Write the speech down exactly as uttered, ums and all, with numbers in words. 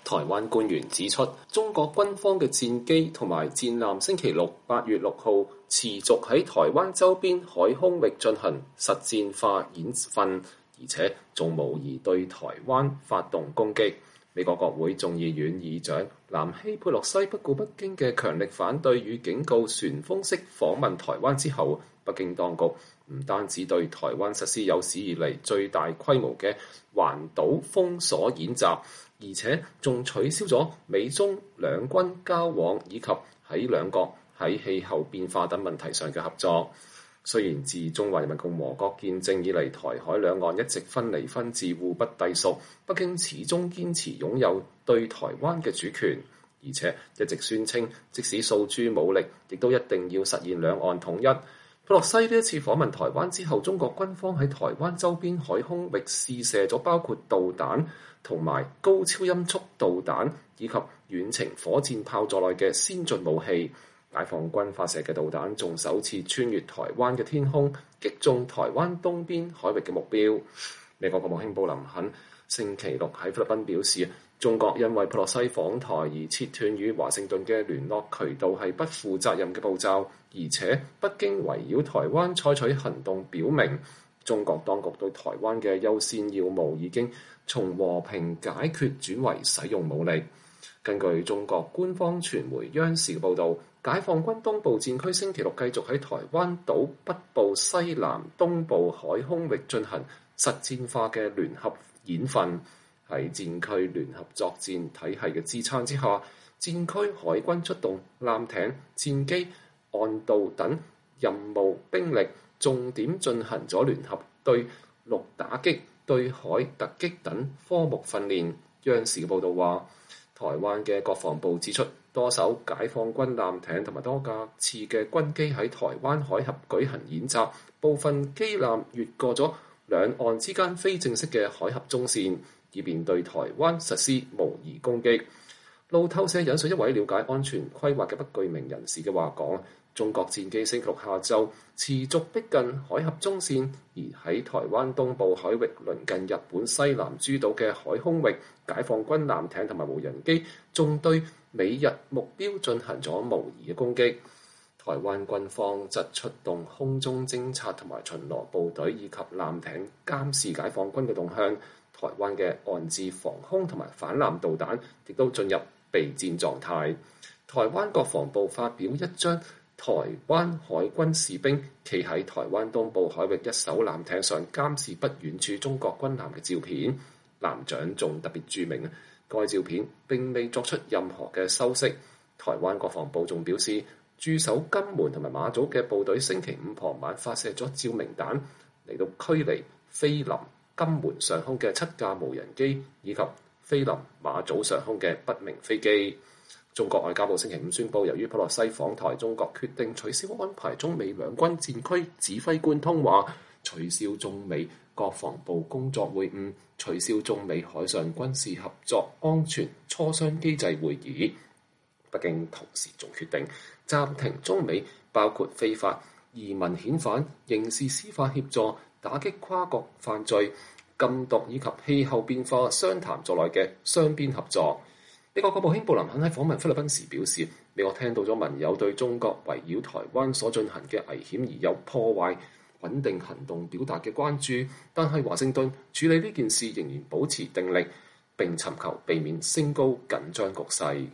台灣官員指出，中國軍方嘅戰機同埋戰艦星期六八月六號持續喺台灣周邊海空域進行實戰化演訓，而且仲無疑對台灣發動攻擊。美國國會眾議院議長南希佩洛西不顧北京嘅強力反對與警告，旋風式訪問台灣之後，北京當局唔單止對台灣實施有史以嚟最大規模嘅環島封鎖演習，而且仲取消咗美中兩軍交往以及喺兩國喺氣候變化等問題上嘅合作。雖然自中華人民共和國建政以嚟，台海兩岸一直分離分治、互不隸屬，北京始終堅持擁有對台灣嘅主權，而且一直宣稱即使訴諸武力，亦都一定要實現兩岸統一。佩洛西呢一次訪問台灣之後，中國軍方喺台灣周邊海空域試射咗包括導彈同埋高超音速導彈以及遠程火箭炮在內嘅先進武器。解放軍發射嘅導彈仲首次穿越台灣嘅天空，擊中台灣東邊海域嘅目標。美國國務卿布林肯星期六喺菲律賓表示，中國因為佩洛西訪台而切斷與華盛頓嘅聯絡渠道係不負責任嘅步驟，而且北京圍繞台灣採取行動，表明中國當局對台灣嘅優先要務已經從和平解決轉為使用武力。根據中國官方傳媒央視嘅報導，解放軍東部戰區星期六繼續喺台灣島北部、西南、東部海空域進行實戰化嘅聯合演訓。喺戰區聯合作戰體系嘅支撐之下，戰區海軍出動艦艇、戰機、岸導等任務兵力，重點進行咗聯合對陸打擊、對海突擊等科目訓練。央視嘅報導話，台灣嘅國防部指出，多艘解放軍艦艇同埋多架次嘅軍機喺台灣海峽舉行演習，部分機艦越過咗兩岸之間非正式嘅海峽中線，以便對台灣實施模擬攻擊。路透社引述一位了解安全規劃嘅不具名人士嘅話講，中國戰機星期六下晝持續逼近海峽中線，而喺台灣東部海域鄰近日本西南諸島嘅海空域，解放軍艦艇同埋無人機仲對美日目標進行咗模擬嘅攻擊。台灣軍方則出動空中偵察同埋巡邏部隊以及艦艇監視解放軍嘅動向。台灣嘅岸置防空同埋反艦導彈亦都進入備戰狀態。台灣國防部發表一張台灣海軍士兵企喺台灣東部海域一艘艦艇上監視不遠處中國軍艦嘅照片。艦長仲特別註明，該照片並未作出任何嘅修飾。台灣國防部仲表示，駐守金門同埋馬祖嘅部隊星期五傍晚發射咗照明彈嚟到驅離飛臨金門上空嘅七架無人機以及飛臨馬祖上空嘅不明飛機。中國外交部星期五宣布，由於佩洛西訪台，中國決定取消安排中美兩軍戰區指揮官通話，取消中美國防部工作會晤，取消中美海上軍事合作安全磋商機制會議。北京同時仲決定暫停中美包括非法移民遣返、刑事司法協助、打擊跨國犯罪、禁毒以及氣候變化商談在內嘅雙邊合作。美國國務卿布林肯喺訪問菲律賓時表示，美國聽到咗盟友對中國圍繞台灣所進行嘅危險而有破壞穩定行動表達嘅關注，但係華盛頓處理呢件事仍然保持定力，並尋求避免升高緊張局勢。